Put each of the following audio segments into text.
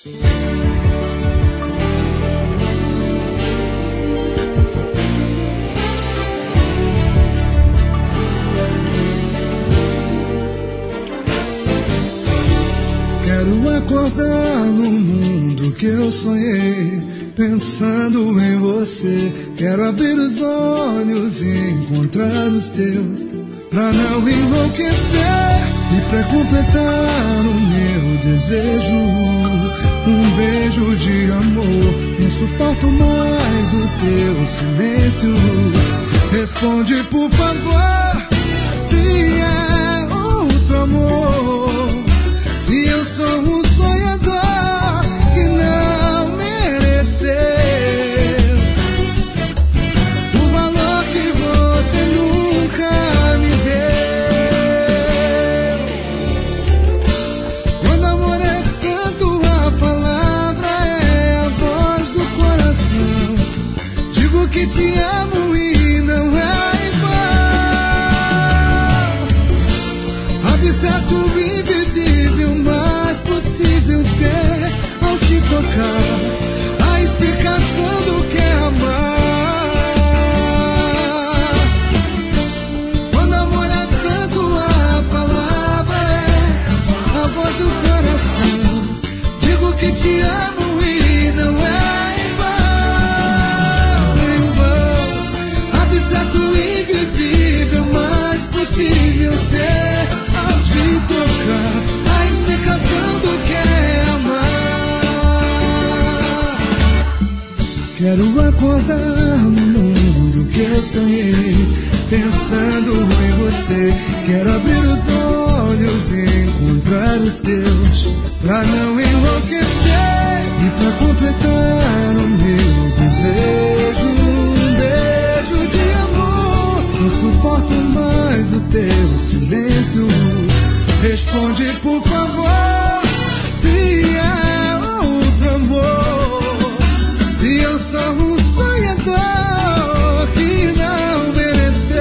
Quero acordar no mundo que eu sonhei, pensando em você. Quero abrir os olhos e encontrar os teus, pra não enlouquecer. E pra completar o meu desejo, um beijo de amor. Não suporto mais o teu silêncio. Responde por favor, se é outro amor. Se eu sou um sonhador que não mereceu o valor que você nunca me deu. Quando amor é santo, a palavra é a voz do coração. Digo que te amo e não é em vão. Abstrato invisível, mas possível ter ao te tocar a explicação do que é amar. Quando amor é santo, a palavra é a voz do coração. Digo que te amo e não é em vão. Abstrato invisível, mas possível ter ao te tocar a explicação do que é amar. Quero acordar no mundo que eu sonhei, pensando em você. Quero abrir os olhos e encontrar os teus, pra não enlouquecer. E pra completar o meu desejo, um beijo de amor. Não suporto mais o teu silêncio. Responde por favor, se é outro amor. Se eu sou um sonhador que não mereceu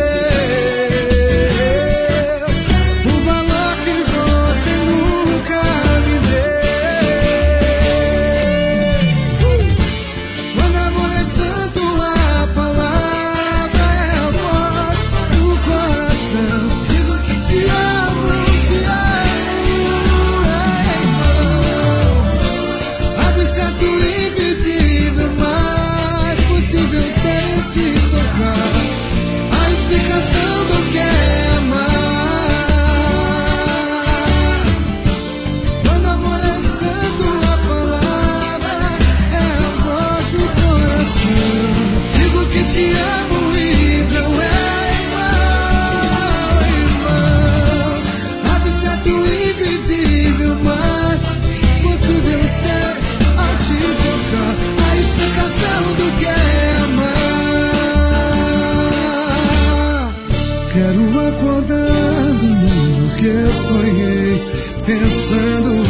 o valor que você nunca me deu. Quando amor é santo, a palavra é a voz do coração. Digo que te amo, te amo, abstrato invisível, mas possível ter te tocar a explicação do que é amar. Quando amor é santo, a palavra é a voz do coração. Digo que te amo e não é em vão. Abstrato invisível, mas possível ter ao te tocar a explicação do que é amar. Quero acordar do mundo que eu sonhei, pensando